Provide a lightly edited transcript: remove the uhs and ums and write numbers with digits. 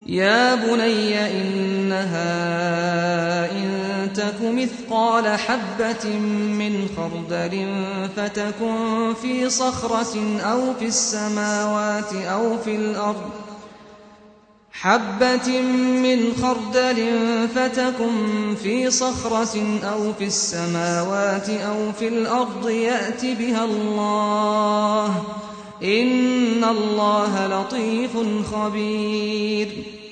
يا بني إنها إن تك مثقال حبة من خردل فتكن في صخرة أو في السماوات أو في الأرض حبة من خردل فتكن في صخرة أو في السماوات أو في الأرض يأت بها الله إن الله لطيف خبير